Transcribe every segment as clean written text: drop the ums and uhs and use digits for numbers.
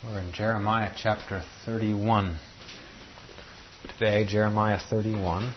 We're in Jeremiah chapter 31. Today, Jeremiah 31.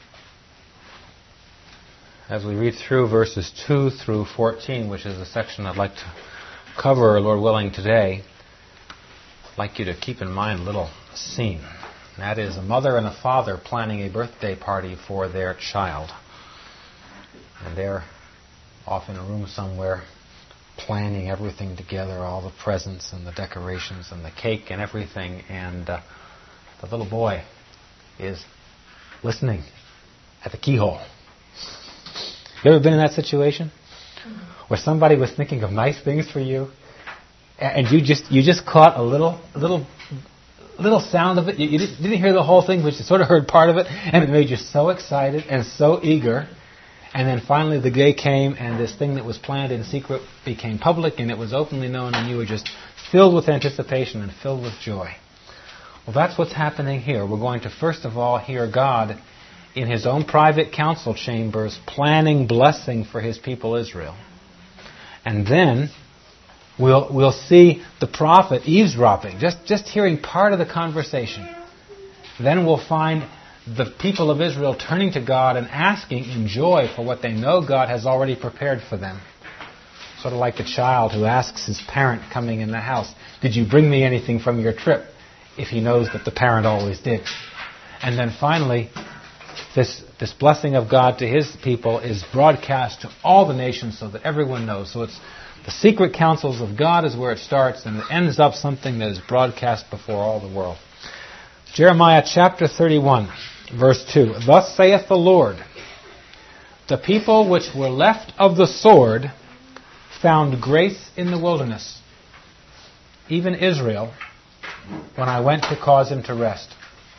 As we read through verses 2 through 14, which is the section I'd like to cover, Lord willing, today, I'd like you to keep in mind a little scene. That is a mother and a father planning a birthday party for their child. And they're off in a room somewhere, planning everything together, all the presents and the decorations and the cake and everything. And the little boy is listening at the keyhole. You ever been in that situation where somebody was thinking of nice things for you, and you just caught a little sound of it? You didn't hear the whole thing, but you sort of heard part of it, and it made you so excited and so eager. And then finally the day came, and this thing that was planned in secret became public, and it was openly known, and you were just filled with anticipation and filled with joy. Well, that's what's happening here. We're going to first of all hear God in His own private council chambers planning blessing for His people Israel. And then we'll see the prophet eavesdropping, just hearing part of the conversation. Then we'll find the people of Israel turning to God and asking in joy for what they know God has already prepared for them. Sort of like a child who asks his parent coming in the house, "Did you bring me anything from your trip?" if he knows that the parent always did. And then finally, this blessing of God to His people is broadcast to all the nations so that everyone knows. So it's the secret counsels of God is where it starts, and it ends up something that is broadcast before all the world. Jeremiah chapter 31, verse 2. Thus saith the Lord, the people which were left of the sword found grace in the wilderness, even Israel, when I went to cause him to rest.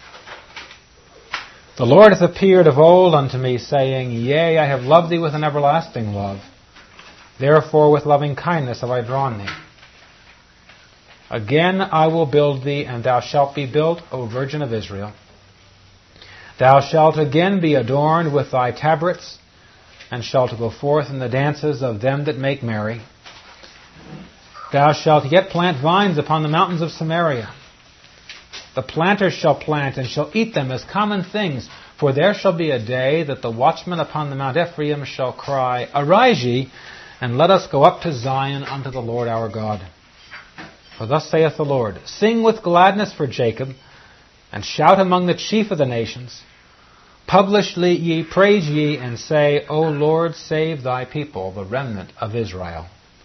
The Lord hath appeared of old unto me, saying, Yea, I have loved thee with an everlasting love. Therefore with loving kindness have I drawn thee. Again I will build thee, and thou shalt be built, O Virgin of Israel. Thou shalt again be adorned with thy tabrets, and shalt go forth in the dances of them that make merry. Thou shalt yet plant vines upon the mountains of Samaria. The planters shall plant, and shall eat them as common things. For there shall be a day that the watchmen upon the Mount Ephraim shall cry, Arise ye, and let us go up to Zion unto the Lord our God. For thus saith the Lord, Sing with gladness for Jacob, and shout among the chief of the nations. Publishly ye, praise ye, and say, O Lord, save thy people, the remnant of Israel.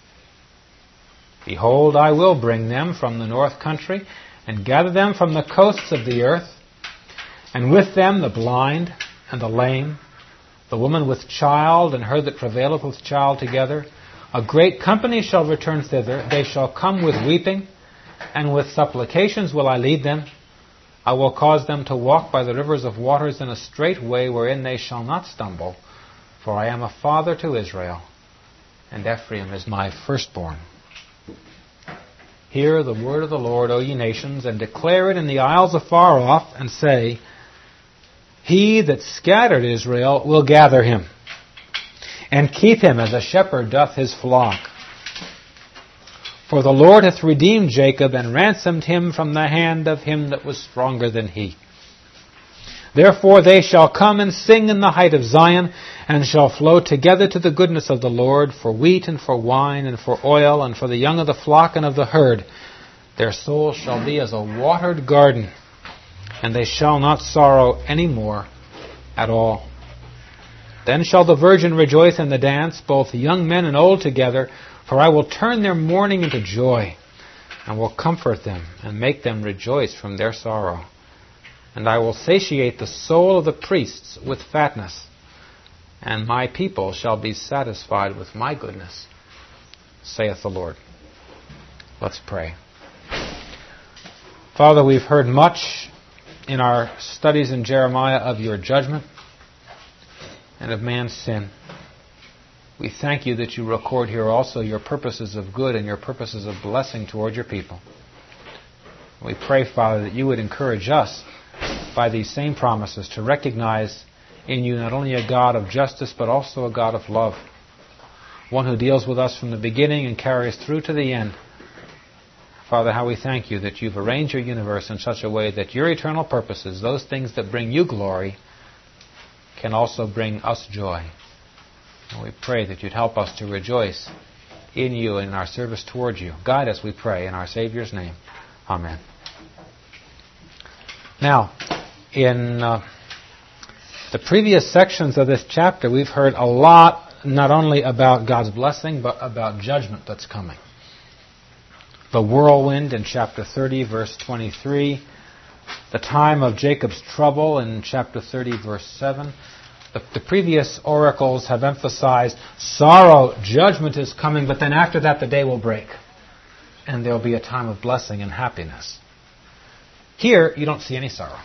Behold, I will bring them from the north country, and gather them from the coasts of the earth, and with them the blind and the lame, the woman with child, and her that travaileth with child together. A great company shall return thither. They shall come with weeping, and with supplications will I lead them. I will cause them to walk by the rivers of waters in a straight way wherein they shall not stumble. For I am a father to Israel, and Ephraim is my firstborn. Hear the word of the Lord, O ye nations, and declare it in the isles afar off, and say, He that scattered Israel will gather him, and keep him as a shepherd doth his flock. For the Lord hath redeemed Jacob, and ransomed him from the hand of him that was stronger than he. Therefore they shall come and sing in the height of Zion, and shall flow together to the goodness of the Lord, for wheat and for wine and for oil, and for the young of the flock and of the herd. Their soul shall be as a watered garden, and they shall not sorrow any more at all. Then shall the virgin rejoice in the dance, both young men and old together, for I will turn their mourning into joy, and will comfort them, and make them rejoice from their sorrow. And I will satiate the soul of the priests with fatness, and my people shall be satisfied with my goodness, saith the Lord. Let's pray. Father, we've heard much in our studies in Jeremiah of your judgment and of man's sin. We thank you that you record here also your purposes of good and your purposes of blessing toward your people. We pray, Father, that you would encourage us by these same promises to recognize in you not only a God of justice, but also a God of love. One who deals with us from the beginning and carries through to the end. Father, how we thank you that you've arranged your universe in such a way that your eternal purposes, those things that bring you glory, can also bring us joy. And we pray that you'd help us to rejoice in you and in our service towards you. Guide us, we pray, in our Savior's name. Amen. Now, in the previous sections of this chapter, we've heard a lot, not only about God's blessing, but about judgment that's coming. The whirlwind in chapter 30, verse 23. The time of Jacob's trouble in chapter 30, verse 7. The previous oracles have emphasized sorrow, judgment is coming, but then after that the day will break. And there will be a time of blessing and happiness. Here, you don't see any sorrow.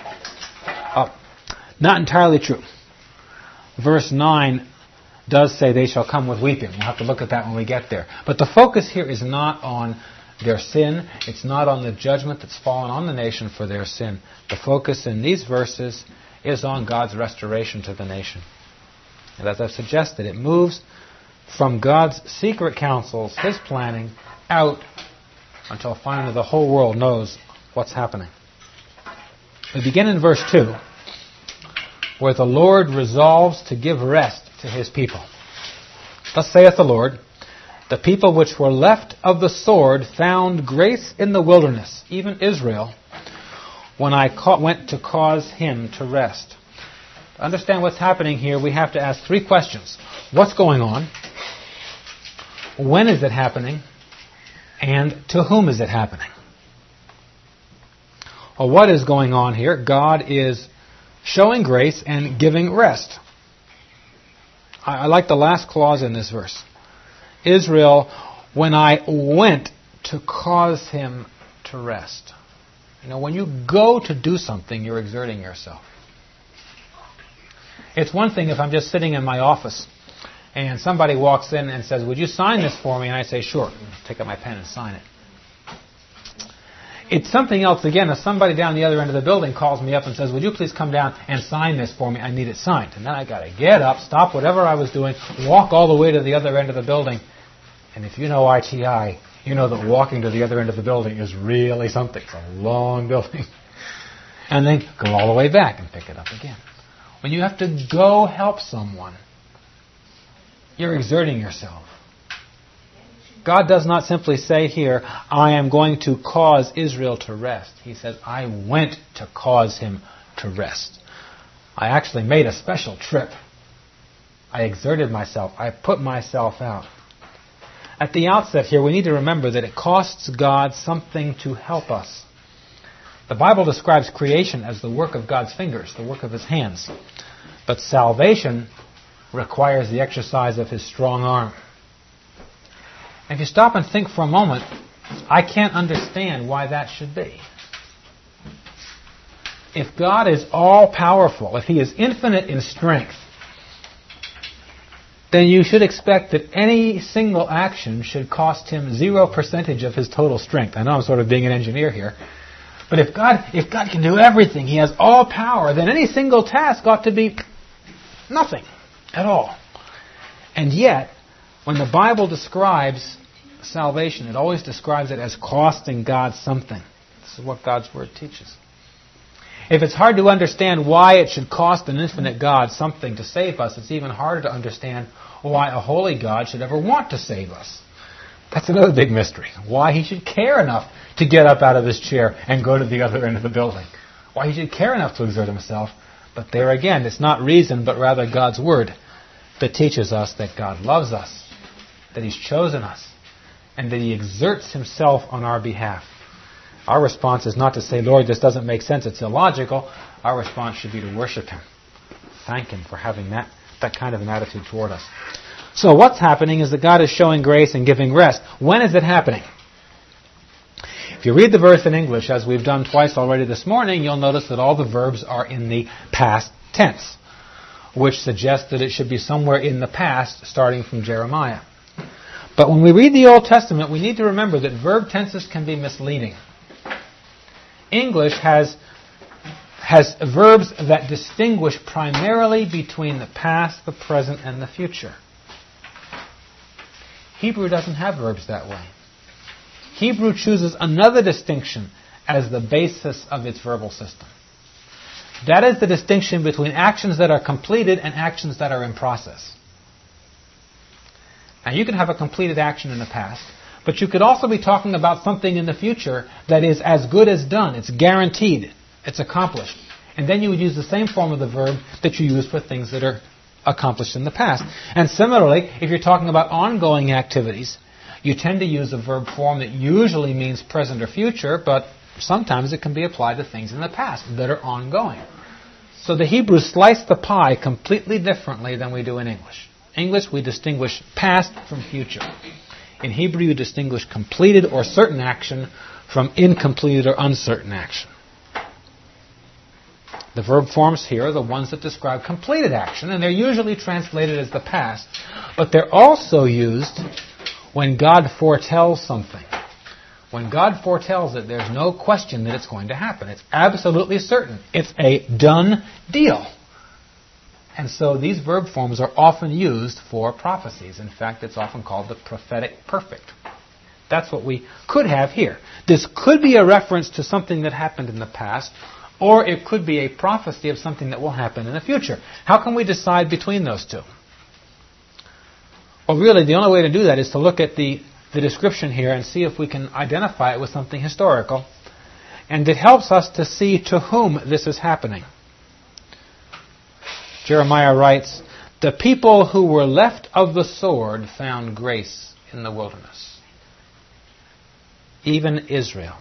Not entirely true. Verse 9 does say they shall come with weeping. We'll have to look at that when we get there. But the focus here is not on their sin. It's not on the judgment that's fallen on the nation for their sin. The focus in these verses is on God's restoration to the nation. And as I've suggested, it moves from God's secret counsels, His planning, out until finally the whole world knows what's happening. We begin in verse 2, where the Lord resolves to give rest to His people. Thus saith the Lord, the people which were left of the sword found grace in the wilderness, even Israel, when I went to cause him to rest. To understand what's happening here, we have to ask three questions. What's going on? When is it happening? And to whom is it happening? Well, what is going on here? God is showing grace and giving rest. I like the last clause in this verse. Israel, when I went to cause him to rest. You know, when you go to do something, you're exerting yourself. It's one thing if I'm just sitting in my office and somebody walks in and says, would you sign this for me? And I say, sure. Take out my pen and sign it. It's something else again if somebody down the other end of the building calls me up and says, would you please come down and sign this for me? I need it signed. And then I got to get up, stop whatever I was doing, walk all the way to the other end of the building. And if you know ITI, you know that walking to the other end of the building is really something. It's a long building. And then go all the way back and pick it up again. When you have to go help someone, you're exerting yourself. God does not simply say here, I am going to cause Israel to rest. He says, I went to cause him to rest. I actually made a special trip. I exerted myself. I put myself out. At the outset here, we need to remember that it costs God something to help us. The Bible describes creation as the work of God's fingers, the work of His hands. But salvation requires the exercise of His strong arm. If you stop and think for a moment, I can't understand why that should be. If God is all-powerful, if He is infinite in strength, then you should expect that any single action should cost Him 0% of His total strength. I know I'm sort of being an engineer here. But if God can do everything, He has all power, then any single task ought to be nothing at all. And yet, when the Bible describes salvation, it always describes it as costing God something. This is what God's Word teaches. If it's hard to understand why it should cost an infinite God something to save us, it's even harder to understand why a holy God should ever want to save us. That's another big mystery. Why He should care enough to get up out of His chair and go to the other end of the building. Why He should care enough to exert Himself. But there again, it's not reason, but rather God's Word that teaches us that God loves us, that He's chosen us, and that He exerts Himself on our behalf. Our response is not to say, Lord, this doesn't make sense, it's illogical. Our response should be to worship Him. Thank Him for having that kind of an attitude toward us. So what's happening is that God is showing grace and giving rest. When is it happening? If you read the verse in English, as we've done twice already this morning, you'll notice that all the verbs are in the past tense, which suggests that it should be somewhere in the past, starting from Jeremiah. But when we read the Old Testament, we need to remember that verb tenses can be misleading. English has verbs that distinguish primarily between the past, the present, and the future. Hebrew doesn't have verbs that way. Hebrew chooses another distinction as the basis of its verbal system. That is the distinction between actions that are completed and actions that are in process. Now, you can have a completed action in the past, but you could also be talking about something in the future that is as good as done. It's guaranteed. It's accomplished. And then you would use the same form of the verb that you use for things that are accomplished in the past. And similarly, if you're talking about ongoing activities, you tend to use a verb form that usually means present or future, but sometimes it can be applied to things in the past that are ongoing. So the Hebrews slice the pie completely differently than we do in English. English, we distinguish past from future. In Hebrew, you distinguish completed or certain action from incompleted or uncertain action. The verb forms here are the ones that describe completed action, and they're usually translated as the past, but they're also used when God foretells something. When God foretells it, there's no question that it's going to happen. It's absolutely certain. It's a done deal. And so these verb forms are often used for prophecies. In fact, it's often called the prophetic perfect. That's what we could have here. This could be a reference to something that happened in the past, or it could be a prophecy of something that will happen in the future. How can we decide between those two? Well, really, the only way to do that is to look at the description here and see if we can identify it with something historical. And it helps us to see to whom this is happening. Jeremiah writes, "The people who were left of the sword found grace in the wilderness." Even Israel.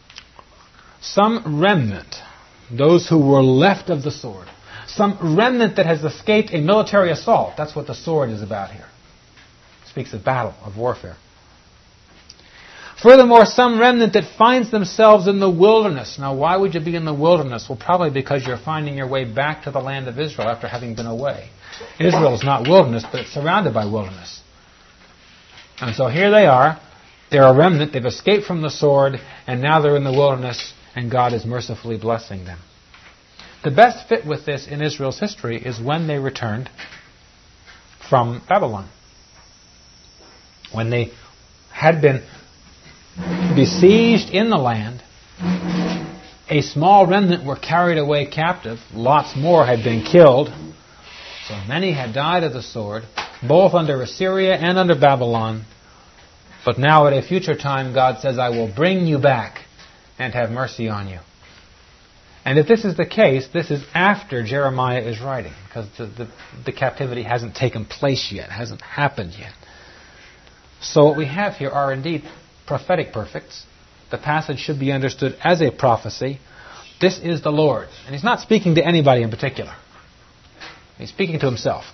Some remnant, those who were left of the sword. Some remnant that has escaped a military assault. That's what the sword is about here. It speaks of battle, of warfare. Furthermore, some remnant that finds themselves in the wilderness. Now, why would you be in the wilderness? Well, probably because you're finding your way back to the land of Israel after having been away. Israel is not wilderness, but it's surrounded by wilderness. And so here they are. They're a remnant. They've escaped from the sword, and now they're in the wilderness, and God is mercifully blessing them. The best fit with this in Israel's history is when they returned from Babylon. When they had been besieged in the land, a small remnant were carried away captive. Lots more had been killed. So many had died of the sword, both under Assyria and under Babylon. But now at a future time, God says, "I will bring you back and have mercy on you." And if this is the case, this is after Jeremiah is writing, because the captivity hasn't taken place yet, hasn't happened yet. So what we have here are indeed prophetic perfects. The passage should be understood as a prophecy. This is the Lord. And He's not speaking to anybody in particular. He's speaking to Himself.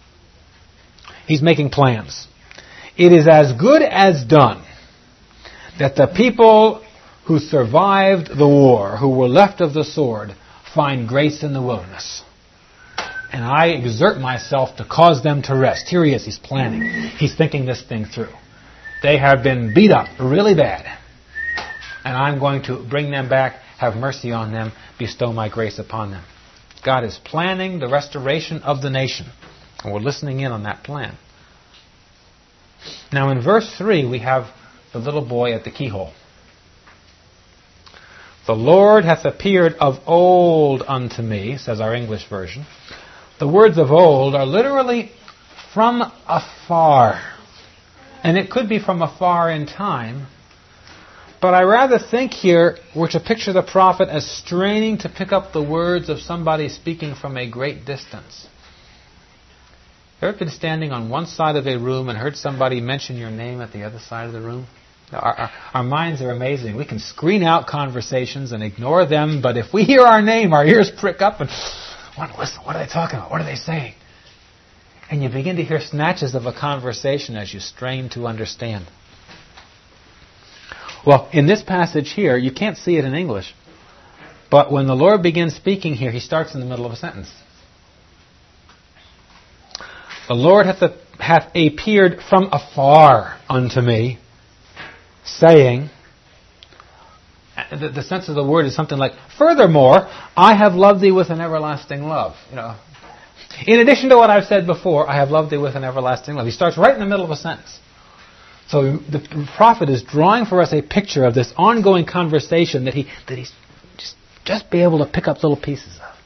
He's making plans. It is as good as done that the people who survived the war, who were left of the sword, find grace in the wilderness. And I exert myself to cause them to rest. Here he is. He's planning. He's thinking this thing through. They have been beat up really bad. And I'm going to bring them back, have mercy on them, bestow my grace upon them. God is planning the restoration of the nation. And we're listening in on that plan. Now in verse 3 we have the little boy at the keyhole. "The Lord hath appeared of old unto me," says our English version. The words "of old" are literally from afar. And it could be from afar in time. But I rather think here we're to picture the prophet as straining to pick up the words of somebody speaking from a great distance. Ever been standing on one side of a room and heard somebody mention your name at the other side of the room? Our minds are amazing. We can screen out conversations and ignore them, but if we hear our name, our ears prick up and listen, what are they talking about? What are they saying? And you begin to hear snatches of a conversation as you strain to understand. Well, in this passage here, you can't see it in English, but when the Lord begins speaking here, He starts in the middle of a sentence. "The Lord hath appeared from afar unto me, saying," the sense of the word is something like, "Furthermore, I have loved thee with an everlasting love." In addition to what I've said before, I have loved thee with an everlasting love. He starts right in the middle of a sentence. So the prophet is drawing for us a picture of this ongoing conversation that he's just be able to pick up little pieces of.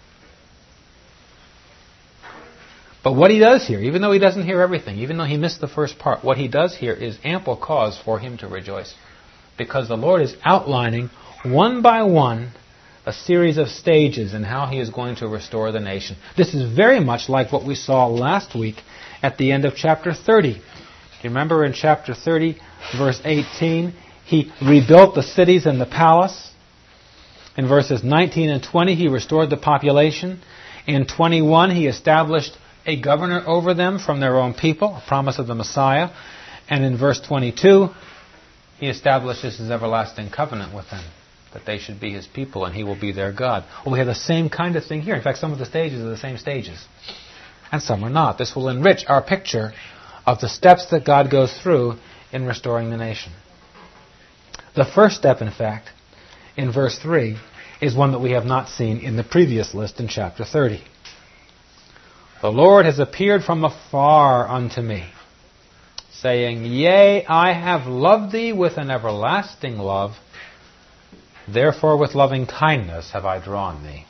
But what he does here, even though he doesn't hear everything, even though he missed the first part, what he does here is ample cause for him to rejoice. Because the Lord is outlining, one by one, a series of stages in how he is going to restore the nation. This is very much like what we saw last week at the end of chapter 30. Do you remember in chapter 30, verse 18, he rebuilt the cities and the palace. In verses 19 and 20, he restored the population. In 21, he established a governor over them from their own people, a promise of the Messiah. And in verse 22, he establishes his everlasting covenant with them, that they should be his people and he will be their God. Well, we have the same kind of thing here. In fact, some of the stages are the same stages, and some are not. This will enrich our picture of the steps that God goes through in restoring the nation. The first step, in fact, in verse 3, is one that we have not seen in the previous list in chapter 30. The Lord has appeared from afar unto me, saying, Yea, I have loved thee with an everlasting love, therefore with loving kindness have I drawn thee.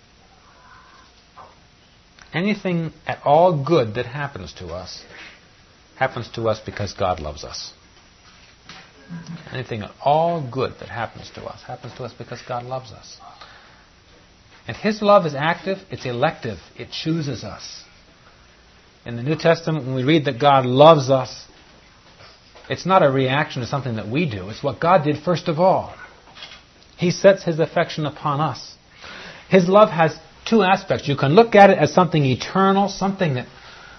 Anything at all good that happens to us because God loves us. Anything at all good that happens to us because God loves us. And his love is active, it's elective, it chooses us. In the New Testament, when we read that God loves us, it's not a reaction to something that we do. It's what God did first of all. He sets his affection upon us. His love has two aspects. You can look at it as something eternal, something that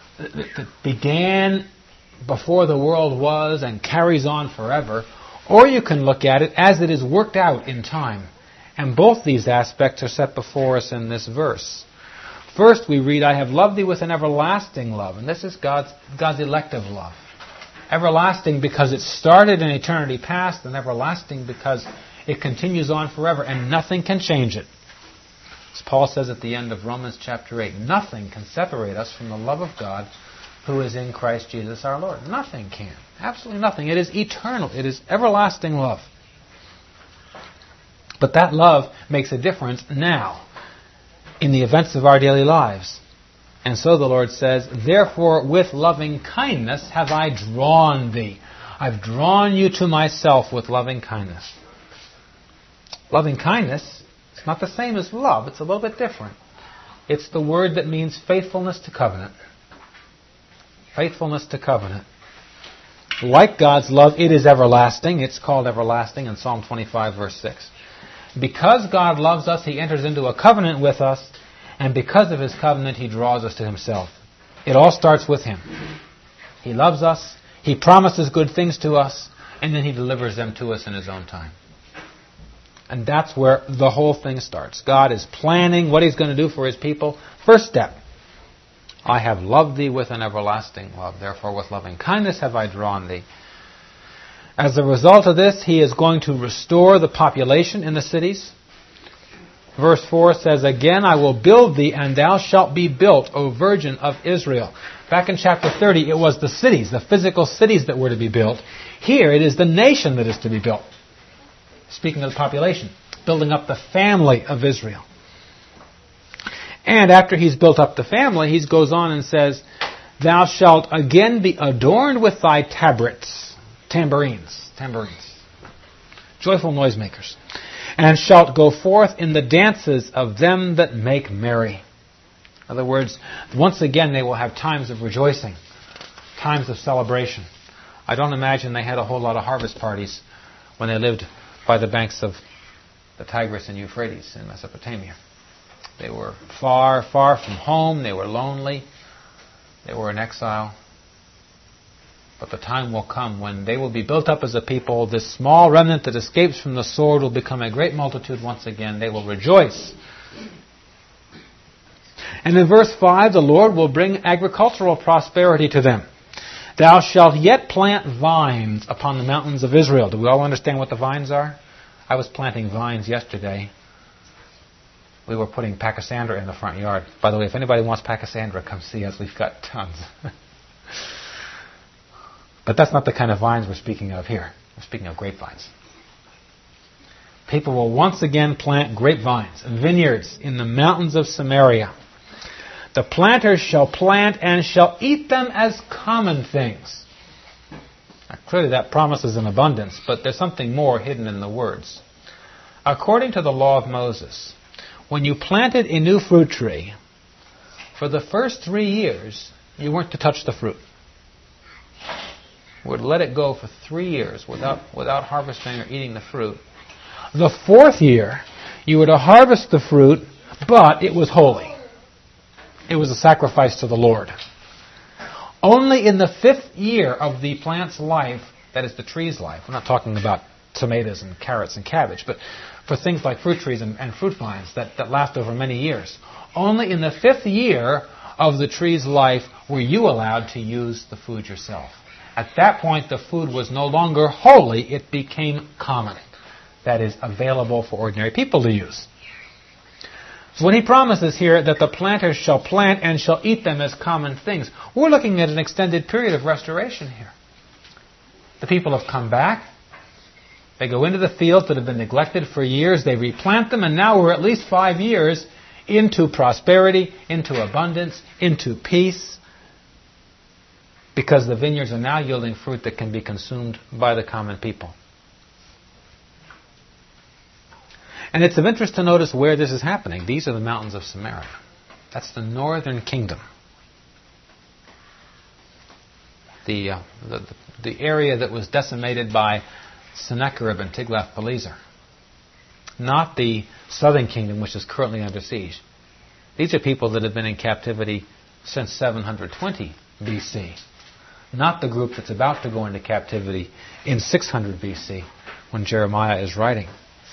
began before the world was and carries on forever. Or you can look at it as it is worked out in time. And both these aspects are set before us in this verse. First we read, I have loved thee with an everlasting love. And this is God's elective love. Everlasting because it started in eternity past, and everlasting because it continues on forever, and nothing can change it. As Paul says at the end of Romans chapter 8, nothing can separate us from the love of God who is in Christ Jesus our Lord. Nothing can. Absolutely nothing. It is eternal. It is everlasting love. But that love makes a difference now in the events of our daily lives. And so the Lord says, Therefore with loving kindness have I drawn thee. I've drawn you to myself with loving kindness. Loving kindness is not the same as love. It's a little bit different. It's the word that means faithfulness to covenant. Faithfulness to covenant. Like God's love, it is everlasting. It's called everlasting in Psalm 25, verse 6. Because God loves us, he enters into a covenant with us, and because of his covenant, he draws us to himself. It all starts with him. He loves us, he promises good things to us, and then he delivers them to us in his own time. And that's where the whole thing starts. God is planning what he's going to do for his people. First step, I have loved thee with an everlasting love. Therefore with loving kindness have I drawn thee. As a result of this, he is going to restore the population in the cities. Verse 4 says, Again I will build thee, and thou shalt be built, O Virgin of Israel. Back in chapter 30, it was the cities, the physical cities that were to be built. Here it is the nation that is to be built. Speaking of the population, building up the family of Israel. And after he's built up the family, he goes on and says, Thou shalt again be adorned with thy tabrets, tambourines, joyful noisemakers, and shalt go forth in the dances of them that make merry. In other words, once again they will have times of rejoicing, times of celebration. I don't imagine they had a whole lot of harvest parties when they lived by the banks of the Tigris and Euphrates in Mesopotamia. They were far, far from home. They were lonely. They were in exile. But the time will come when they will be built up as a people. This small remnant that escapes from the sword will become a great multitude once again. They will rejoice. And in verse 5, the Lord will bring agricultural prosperity to them. Thou shalt yet plant vines upon the mountains of Israel. Do we all understand what the vines are? I was planting vines yesterday. We were putting pachysandra in the front yard. By the way, if anybody wants pachysandra, come see us. We've got tons. But that's not the kind of vines we're speaking of here. We're speaking of grapevines. People will once again plant grapevines, vineyards in the mountains of Samaria. The planters shall plant and shall eat them as common things. Now, clearly that promises an abundance, but there's something more hidden in the words. According to the law of Moses, when you planted a new fruit tree, for the first 3 years, you weren't to touch the fruit. You would let it go for 3 years without harvesting or eating the fruit. The 4th year, you were to harvest the fruit, but it was holy. It was a sacrifice to the Lord. Only in the 5th year of the plant's life, that is the tree's life, we're not talking about tomatoes and carrots and cabbage, but for things like fruit trees and fruit vines that last over many years, only in the 5th year of the tree's life were you allowed to use the food yourself. At that point, the food was no longer holy, it became common. That is, available for ordinary people to use. So when he promises here that the planters shall plant and shall eat them as common things, we're looking at an extended period of restoration here. The people have come back. They go into the fields that have been neglected for years. They replant them, and now we're at least 5 years into prosperity, into abundance, into peace, because the vineyards are now yielding fruit that can be consumed by the common people. And it's of interest to notice where this is happening. These are the mountains of Samaria. That's the northern kingdom. The area that was decimated by Sennacherib and Tiglath-Pileser. Not the southern kingdom, which is currently under siege. These are people that have been in captivity since 720 BC. Not the group that's about to go into captivity in 600 BC, when Jeremiah is writing.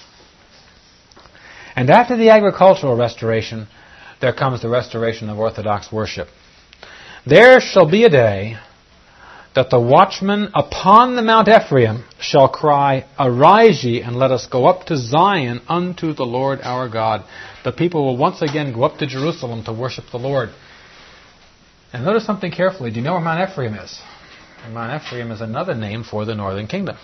And after the agricultural restoration, there comes the restoration of Orthodox worship. There shall be a day that the watchman upon the Mount Ephraim shall cry, Arise ye, and let us go up to Zion unto the Lord our God. The people will once again go up to Jerusalem to worship the Lord. And notice something carefully. Do you know where Mount Ephraim is? Mount Ephraim is another name for the northern kingdom.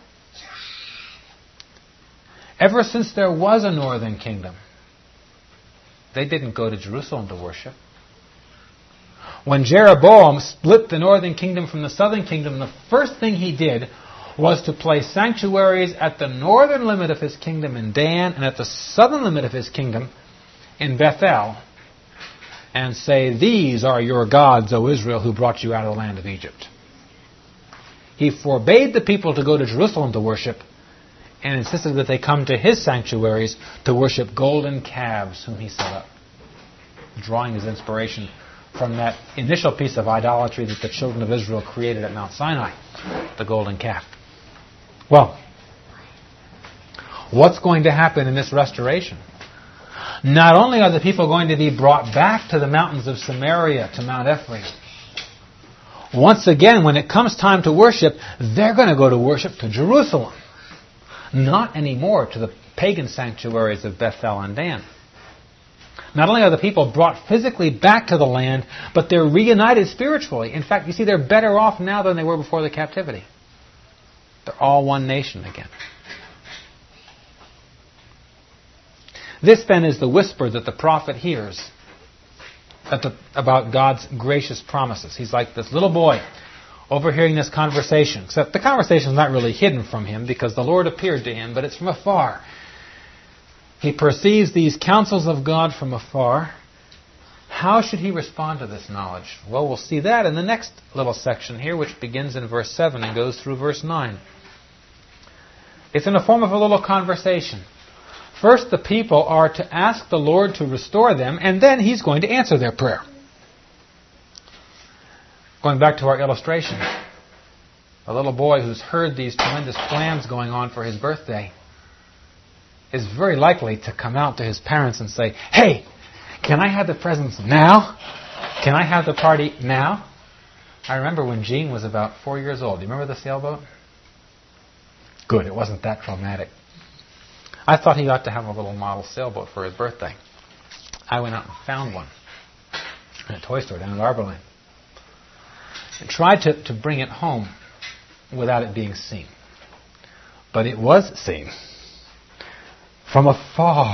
Ever since there was a northern kingdom, they didn't go to Jerusalem to worship. When Jeroboam split the northern kingdom from the southern kingdom, the first thing he did was to place sanctuaries at the northern limit of his kingdom in Dan and at the southern limit of his kingdom in Bethel, and say, These are your gods, O Israel, who brought you out of the land of Egypt. He forbade the people to go to Jerusalem to worship, and insisted that they come to his sanctuaries to worship golden calves whom he set up, drawing his inspiration from that initial piece of idolatry that the children of Israel created at Mount Sinai, the golden calf. Well, what's going to happen in this restoration? Not only are the people going to be brought back to the mountains of Samaria, to Mount Ephraim, once again, when it comes time to worship, they're going to go to worship to Jerusalem. Not anymore to the pagan sanctuaries of Bethel and Dan. Not only are the people brought physically back to the land, but they're reunited spiritually. In fact, you see, they're better off now than they were before the captivity. They're all one nation again. This then is the whisper that the prophet hears about God's gracious promises. He's like this little boy overhearing this conversation, except the conversation is not really hidden from him because the Lord appeared to him, but it's from afar. He perceives these counsels of God from afar. How should he respond to this knowledge? Well, we'll see that in the next little section here, which begins in verse 7 and goes through verse 9. It's in the form of a little conversation. First, the people are to ask the Lord to restore them, and then he's going to answer their prayer. Going back to our illustration, a little boy who's heard these tremendous plans going on for his birthday is very likely to come out to his parents and say, Hey, can I have the presents now? Can I have the party now? I remember when Gene was about 4 years old. Do you remember the sailboat? Good, it wasn't that traumatic. I thought he ought to have a little model sailboat for his birthday. I went out and found one in a toy store down at Arbor Lane and tried to bring it home. without it being seen. But it was seen from afar.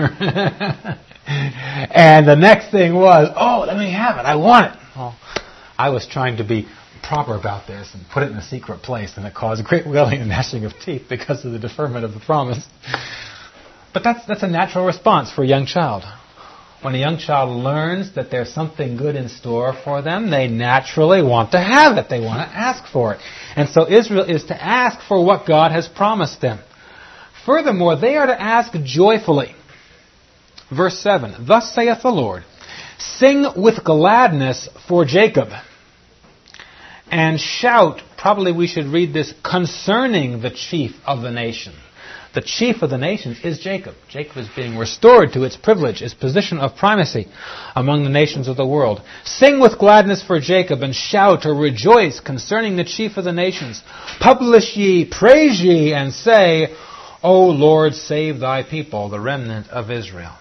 And the next thing was, oh, let me have it. I want it. Well, I was trying to be proper about this and put it in a secret place, and it caused great wailing and gnashing of teeth because of the deferment of the promise. But that's a natural response for a young child. When a young child learns that there's something good in store for them, they naturally want to have it. They want to ask for it. And so Israel is to ask for what God has promised them. Furthermore, they are to ask joyfully. Verse 7, thus saith the Lord, sing with gladness for Jacob, and shout, probably we should read this, concerning the chief of the nation. The chief of the nations is Jacob. Jacob is being restored to its privilege, its position of primacy among the nations of the world. Sing with gladness for Jacob, and shout or rejoice concerning the chief of the nations. Publish ye, praise ye, and say, O Lord, save thy people, the remnant of Israel.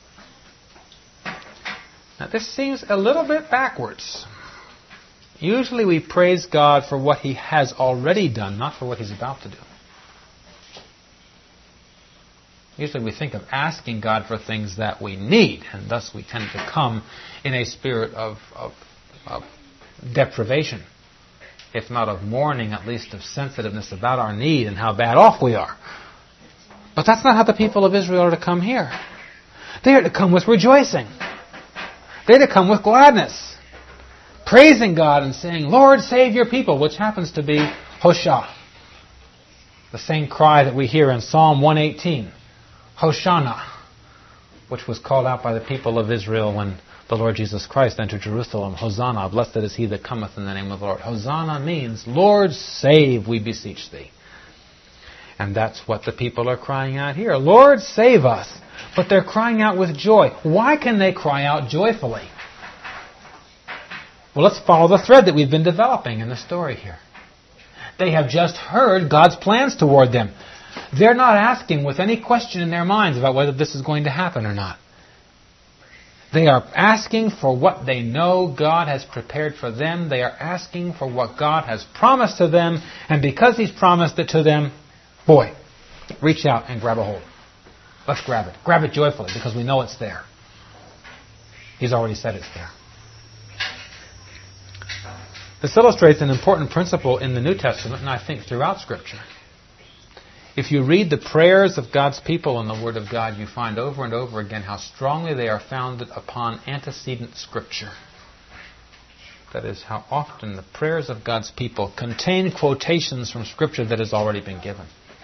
Now this seems a little bit backwards. Usually we praise God for what He has already done, not for what He's about to do. Usually we think of asking God for things that we need, and thus we tend to come in a spirit of deprivation. If not of mourning, at least of sensitiveness about our need and how bad off we are. But that's not how the people of Israel are to come here. They are to come with rejoicing. They're to come with gladness. Praising God and saying, Lord, save your people, which happens to be Hoshah. The same cry that we hear in Psalm 118. Hoshana, which was called out by the people of Israel when the Lord Jesus Christ entered Jerusalem. Hosanna, blessed is he that cometh in the name of the Lord. Hosanna means, Lord, save, we beseech thee. And that's what the people are crying out here. Lord, save us. But they're crying out with joy. Why can they cry out joyfully? Well, let's follow the thread that we've been developing in the story here. They have just heard God's plans toward them. They're not asking with any question in their minds about whether this is going to happen or not. They are asking for what they know God has prepared for them. They are asking for what God has promised to them. And because He's promised it to them, boy, reach out and grab a hold. Let's grab it. Grab it joyfully because we know it's there. He's already said it's there. This illustrates an important principle in the New Testament, and I think throughout Scripture. If you read the prayers of God's people in the Word of God, you find over and over again how strongly they are founded upon antecedent Scripture. That is, how often the prayers of God's people contain quotations from Scripture that has already been given.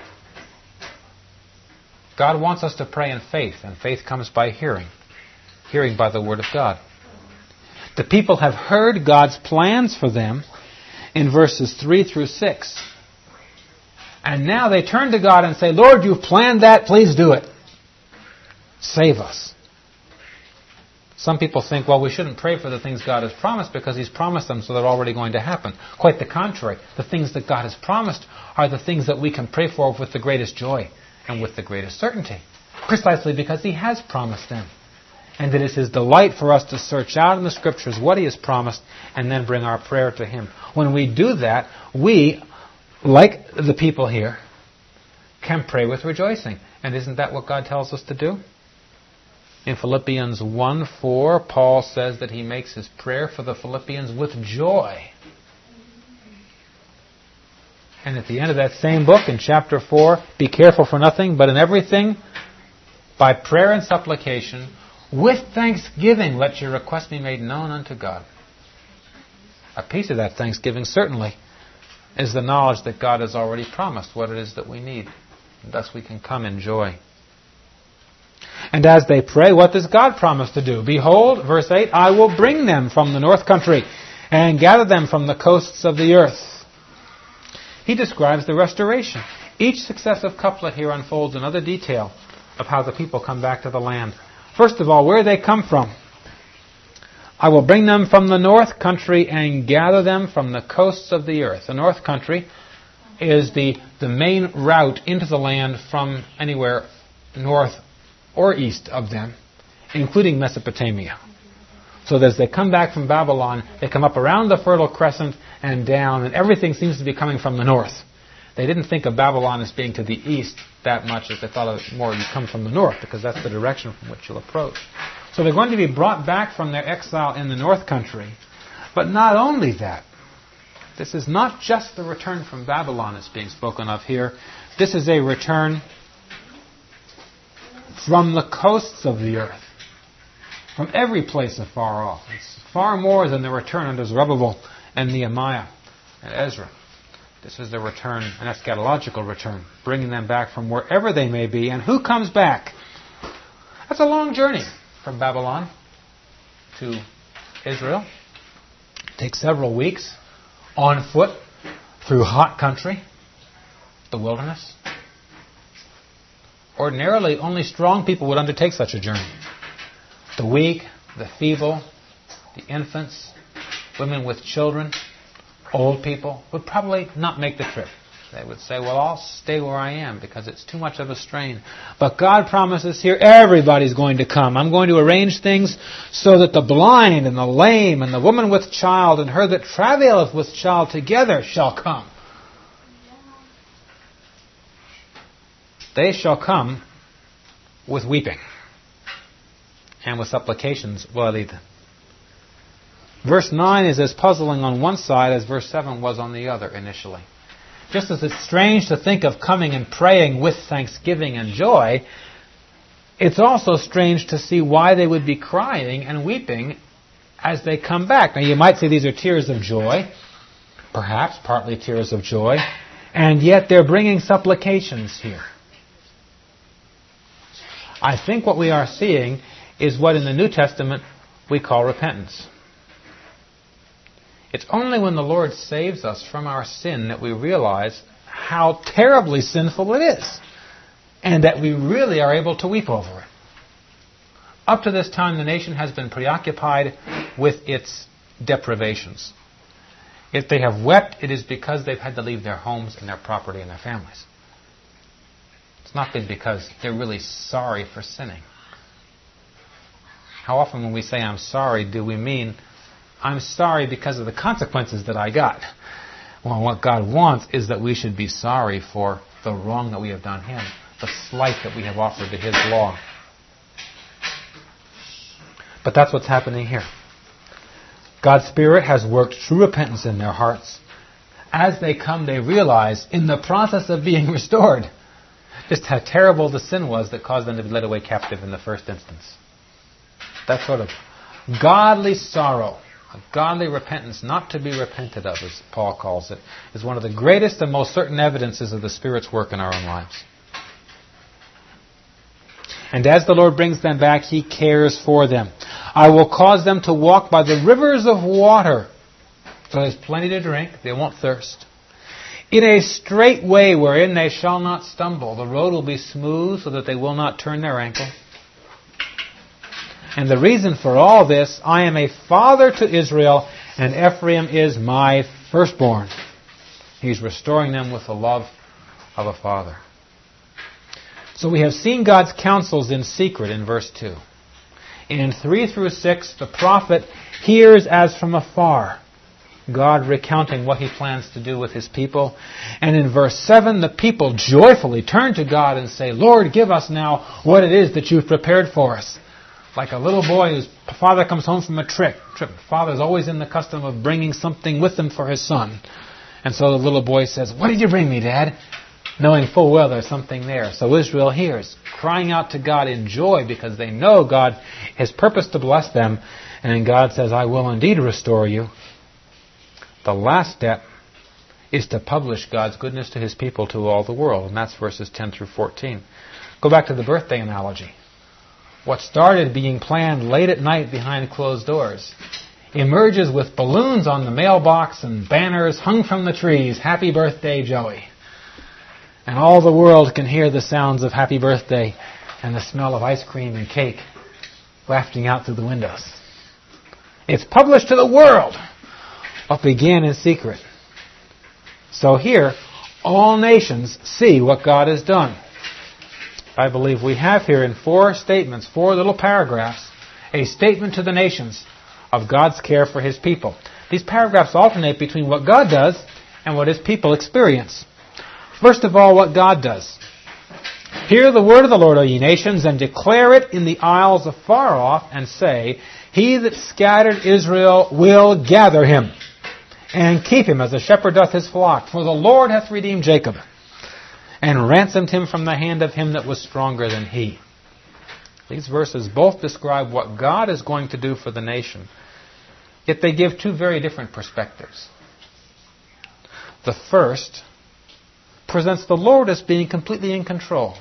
God wants us to pray in faith, and faith comes by hearing. Hearing by the Word of God. The people have heard God's plans for them in verses 3 through 6. And now they turn to God and say, Lord, you've planned that, please do it. Save us. Some people think, well, we shouldn't pray for the things God has promised because He's promised them, so they're already going to happen. Quite the contrary. The things that God has promised are the things that we can pray for with the greatest joy and with the greatest certainty. Precisely because He has promised them. And it is His delight for us to search out in the Scriptures what He has promised and then bring our prayer to Him. When we do that, we, like the people here, can pray with rejoicing. And isn't that what God tells us to do? In Philippians 1:4, Paul says that he makes his prayer for the Philippians with joy. And at the end of that same book, in chapter 4, be careful for nothing, but in everything, by prayer and supplication, with thanksgiving, let your requests be made known unto God. A piece of that thanksgiving, certainly, is the knowledge that God has already promised what it is that we need. And thus we can come in joy. And as they pray, what does God promise to do? Behold, verse 8, I will bring them from the north country and gather them from the coasts of the earth. He describes the restoration. Each successive couplet here unfolds another detail of how the people come back to the land. First of all, where they come from. I will bring them from the north country and gather them from the coasts of the earth. The north country is the main route into the land from anywhere north or east of them, including Mesopotamia. So that as they come back from Babylon, they come up around the Fertile Crescent and down, and everything seems to be coming from the north. They didn't think of Babylon as being to the east that much as they thought of it more you come from the north, because that's the direction from which you'll approach. So they're going to be brought back from their exile in the north country. But not only that, this is not just the return from Babylon that's being spoken of here. This is a return from the coasts of the earth, from every place afar off. It's far more than the return under Zerubbabel and Nehemiah and Ezra. This is the return, an eschatological return, bringing them back from wherever they may be. And who comes back? That's a long journey from Babylon to Israel. It takes several weeks on foot through hot country, the wilderness. Ordinarily, only strong people would undertake such a journey. The weak, the feeble, the infants, women with children, old people would probably not make the trip. They would say, well, I'll stay where I am because it's too much of a strain. But God promises here everybody's going to come. I'm going to arrange things so that the blind and the lame and the woman with child and her that travaileth with child together shall come. They shall come with weeping and with supplications will I lead them. Verse 9 is as puzzling on one side as verse 7 was on the other initially. Just as it's strange to think of coming and praying with thanksgiving and joy, it's also strange to see why they would be crying and weeping as they come back. Now you might say these are tears of joy, perhaps partly tears of joy, and yet they're bringing supplications here. I think what we are seeing is what in the New Testament we call repentance. It's only when the Lord saves us from our sin that we realize how terribly sinful it is, and that we really are able to weep over it. Up to this time, the nation has been preoccupied with its deprivations. If they have wept, it is because they've had to leave their homes and their property and their families. It's not been because they're really sorry for sinning. How often when we say I'm sorry, do we mean I'm sorry because of the consequences that I got? Well, what God wants is that we should be sorry for the wrong that we have done Him, the slight that we have offered to His law. But that's what's happening here. God's Spirit has worked true repentance in their hearts. As they come, they realize in the process of being restored just how terrible the sin was that caused them to be led away captive in the first instance. That sort of godly sorrow, a godly repentance not to be repented of, as Paul calls it, is one of the greatest and most certain evidences of the Spirit's work in our own lives. And as the Lord brings them back, He cares for them. I will cause them to walk by the rivers of water. So there's plenty to drink. They won't thirst. In a straight way wherein they shall not stumble. The road will be smooth so that they will not turn their ankle. And the reason for all this, I am a father to Israel, and Ephraim is my firstborn. He's restoring them with the love of a father. So we have seen God's counsels in secret in verse 2. In 3 through 6, the prophet hears as from afar God recounting what He plans to do with His people. And in verse 7, the people joyfully turn to God and say, Lord, give us now what it is that You've prepared for us. Like a little boy whose father comes home from a trip. Father's always in the custom of bringing something with him for his son. And so the little boy says, what did you bring me, Dad? Knowing full well there's something there. So Israel hears, crying out to God in joy because they know God has purposed to bless them. And God says, I will indeed restore you. The last step is to publish God's goodness to His people to all the world. And that's verses 10 through 14. Go back to the birthday analogy. What started being planned late at night behind closed doors emerges with balloons on the mailbox and banners hung from the trees. Happy birthday, Joey. And all the world can hear the sounds of happy birthday and the smell of ice cream and cake wafting out through the windows. It's published to the world what began in secret. So here, all nations see what God has done. I believe we have here in 4 statements, 4 little paragraphs, a statement to the nations of God's care for His people. These paragraphs alternate between what God does and what His people experience. First of all, what God does. Hear the word of the Lord, O ye nations, and declare it in the isles afar off, and say, He that scattered Israel will gather him, and keep him as a shepherd doth his flock. For the Lord hath redeemed Jacob, and ransomed him from the hand of him that was stronger than he. These verses both describe what God is going to do for the nation, yet they give two very different perspectives. The first presents the Lord as being completely in control.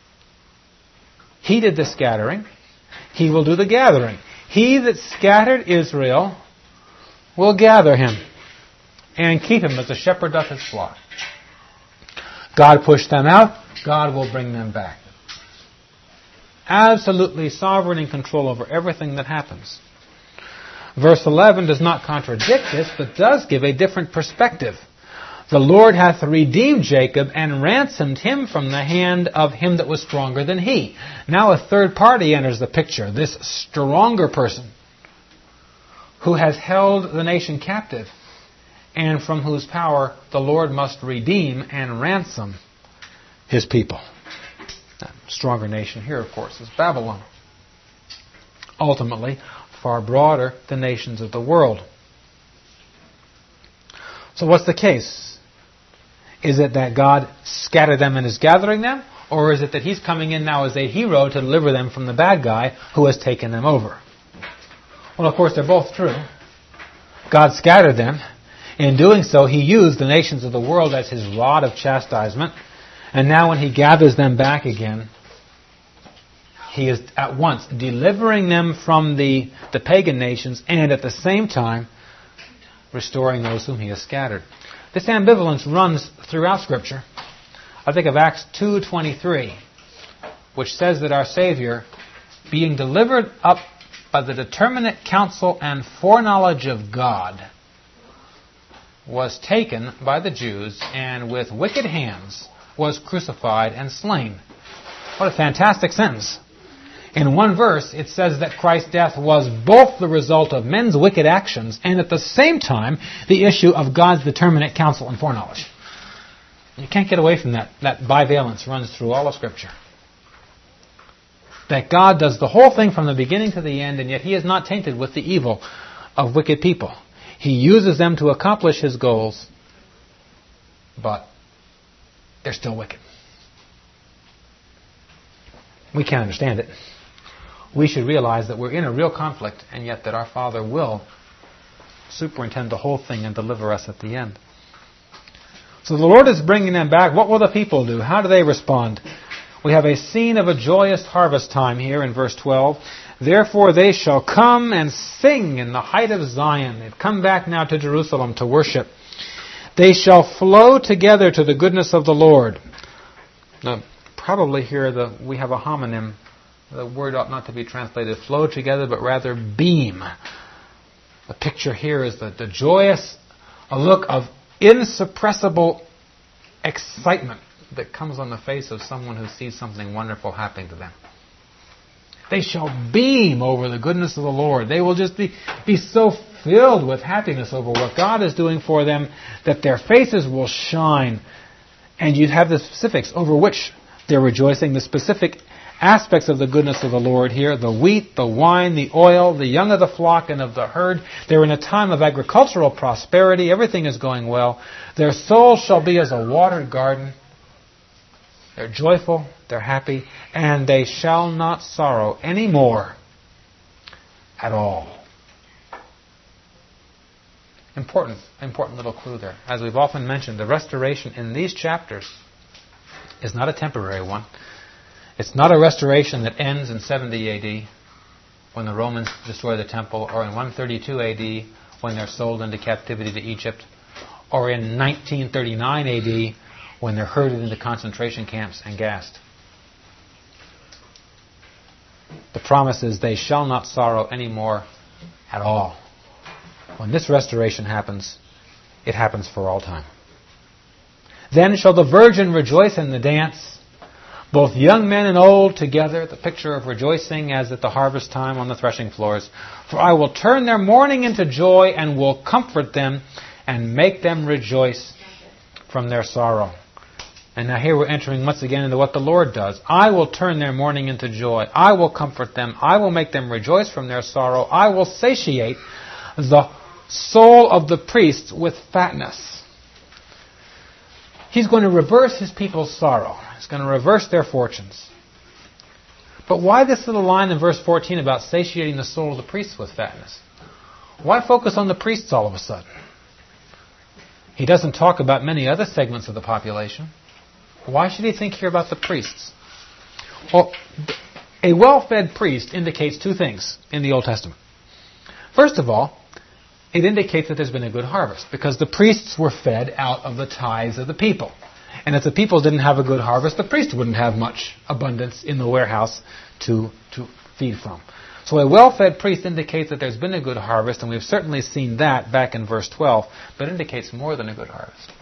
He did the scattering. He will do the gathering. He that scattered Israel will gather him and keep him as a shepherd doth his flock. God pushed them out. God will bring them back. Absolutely sovereign and control over everything that happens. Verse 11 does not contradict this, but does give a different perspective. The Lord hath redeemed Jacob and ransomed him from the hand of him that was stronger than he. Now a third party enters the picture, this stronger person who has held the nation captive and from whose power the Lord must redeem and ransom His people. That stronger nation here, of course, is Babylon. Ultimately, far broader than nations of the world. So what's the case? Is it that God scattered them and is gathering them? Or is it that He's coming in now as a hero to deliver them from the bad guy who has taken them over? Well, of course, they're both true. God scattered them. In doing so, He used the nations of the world as His rod of chastisement. And now when He gathers them back again, He is at once delivering them from the pagan nations and at the same time restoring those whom He has scattered. This ambivalence runs throughout Scripture. I think of Acts 2:23, which says that our Savior, being delivered up by the determinate counsel and foreknowledge of God, was taken by the Jews and with wicked hands was crucified and slain. What a fantastic sentence. In one verse, it says that Christ's death was both the result of men's wicked actions and at the same time the issue of God's determinate counsel and foreknowledge. You can't get away from that. That bivalence runs through all of Scripture. That God does the whole thing from the beginning to the end, and yet He is not tainted with the evil of wicked people. He uses them to accomplish His goals, but they're still wicked. We can't understand it. We should realize that we're in a real conflict, and yet that our Father will superintend the whole thing and deliver us at the end. So the Lord is bringing them back. What will the people do? How do they respond? We have a scene of a joyous harvest time here in verse 12. Therefore they shall come and sing in the height of Zion. They've come back now to Jerusalem to worship. They shall flow together to the goodness of the Lord. Now, probably here we have a homonym. The word ought not to be translated flow together, but rather beam. The picture here is the joyous, a look of insuppressible excitement that comes on the face of someone who sees something wonderful happening to them. They shall beam over the goodness of the Lord. They will just be so filled with happiness over what God is doing for them that their faces will shine. And you'd have the specifics over which they're rejoicing, the specific aspects of the goodness of the Lord here, the wheat, the wine, the oil, the young of the flock and of the herd. They're in a time of agricultural prosperity. Everything is going well. Their soul shall be as a watered garden. They're joyful, they're happy, and they shall not sorrow any more at all. Important little clue there. As we've often mentioned, the restoration in these chapters is not a temporary one. It's not a restoration that ends in 70 A.D. when the Romans destroy the temple, or in 132 A.D. when they're sold into captivity to Egypt, or in 1939 A.D. when they're herded into concentration camps and gassed. The promise is they shall not sorrow any more at all. When this restoration happens, it happens for all time. Then shall the virgin rejoice in the dance. both young men and old together, the picture of rejoicing as at the harvest time on the threshing floors. For I will turn their mourning into joy and will comfort them and make them rejoice from their sorrow. And now here we're entering once again into what the Lord does. I will turn their mourning into joy. I will comfort them. I will make them rejoice from their sorrow. I will satiate the soul of the priests with fatness. He's going to reverse his people's sorrow. He's going to reverse their fortunes. But why this little line in verse 14 about satiating the soul of the priests with fatness? Why focus on the priests all of a sudden? He doesn't talk about many other segments of the population. Why should he think here about the priests? Well, a well-fed priest indicates two things in the Old Testament. First of all, it indicates that there's been a good harvest, because the priests were fed out of the tithes of the people. And if the people didn't have a good harvest, the priest wouldn't have much abundance in the warehouse to feed from. So a well-fed priest indicates that there's been a good harvest, and we've certainly seen that back in verse 12, but it indicates more than a good harvest.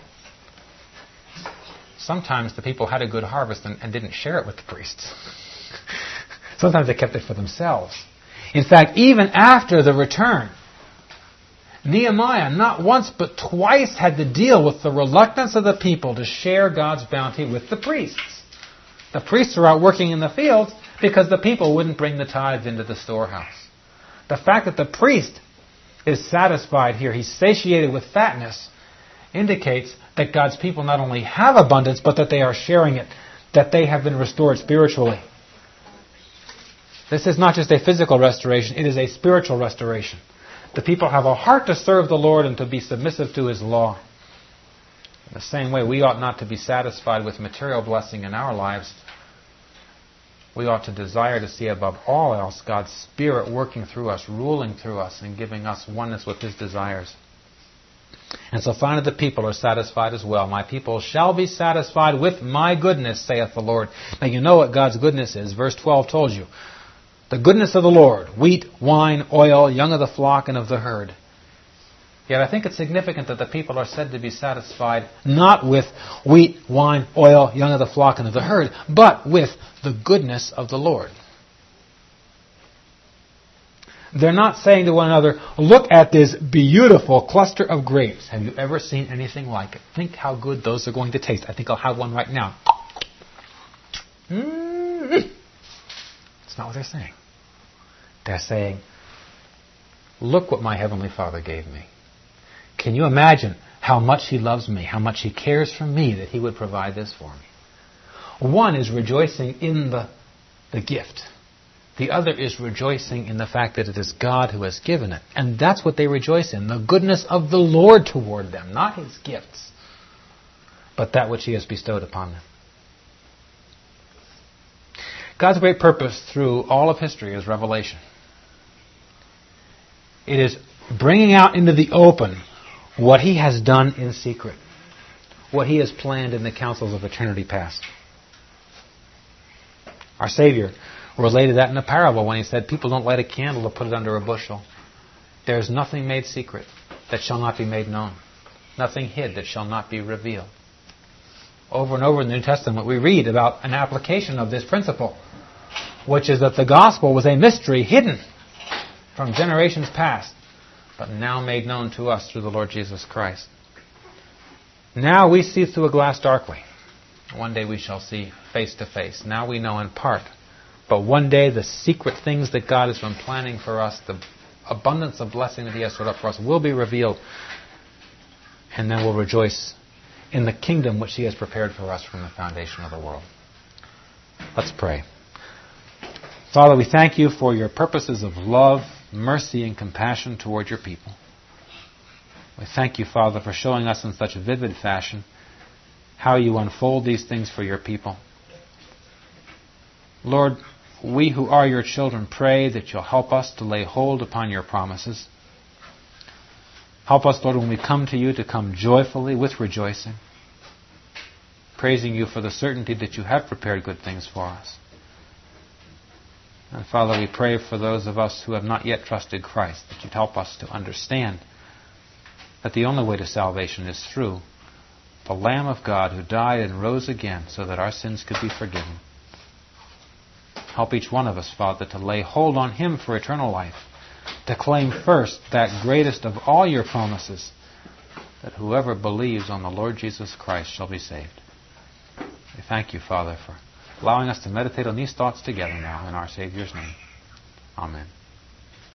Sometimes the people had a good harvest and didn't share it with the priests. Sometimes they kept it for themselves. In fact, even after the return, Nehemiah not once but twice had to deal with the reluctance of the people to share God's bounty with the priests. The priests are out working in the fields because the people wouldn't bring the tithes into the storehouse. The fact that the priest is satisfied here, he's satiated with fatness, indicates that God's people not only have abundance, but that they are sharing it, that they have been restored spiritually. This is not just a physical restoration, it is a spiritual restoration. The people have a heart to serve the Lord and to be submissive to His law. In the same way, we ought not to be satisfied with material blessing in our lives. We ought to desire to see above all else God's Spirit working through us, ruling through us, and giving us oneness with His desires. And so finally the people are satisfied as well. My people shall be satisfied with my goodness, saith the Lord. Now you know what God's goodness is. Verse 12 told you. The goodness of the Lord, wheat, wine, oil, young of the flock and of the herd. Yet I think it's significant that the people are said to be satisfied not with wheat, wine, oil, young of the flock and of the herd, but with the goodness of the Lord. They're not saying to one another, look at this beautiful cluster of grapes. Have you ever seen anything like it? Think how good those are going to taste. I think I'll have one right now. It's not what they're saying. They're saying, look what my Heavenly Father gave me. Can you imagine how much He loves me, how much He cares for me, that He would provide this for me? One is rejoicing in the gift. The other is rejoicing in the fact that it is God who has given it. And that's what they rejoice in, the goodness of the Lord toward them, not His gifts, but that which He has bestowed upon them. God's great purpose through all of history is revelation. It is bringing out into the open what He has done in secret, what He has planned in the councils of eternity past. Our Savior related that in a parable when He said, people don't light a candle to put it under a bushel. There is nothing made secret that shall not be made known, nothing hid that shall not be revealed. Over and over in the New Testament we read about an application of this principle, which is that the gospel was a mystery hidden from generations past, but now made known to us through the Lord Jesus Christ. Now we see through a glass darkly. One day we shall see face to face. Now we know in part. But one day the secret things that God has been planning for us, the abundance of blessing that He has stored up for us, will be revealed. And then we'll rejoice in the kingdom which He has prepared for us from the foundation of the world. Let's pray. Father, we thank You for Your purposes of love, mercy, and compassion toward Your people. We thank You, Father, for showing us in such vivid fashion how You unfold these things for Your people. Lord, we who are Your children pray that You'll help us to lay hold upon Your promises. Help us, Lord, when we come to You, to come joyfully with rejoicing, praising You for the certainty that You have prepared good things for us. And Father, we pray for those of us who have not yet trusted Christ, that You'd help us to understand that the only way to salvation is through the Lamb of God who died and rose again so that our sins could be forgiven. Help each one of us, Father, to lay hold on Him for eternal life, to claim first that greatest of all your promises, that whoever believes on the Lord Jesus Christ shall be saved. We thank you, Father, for allowing us to meditate on these thoughts together now in our Savior's name. Amen.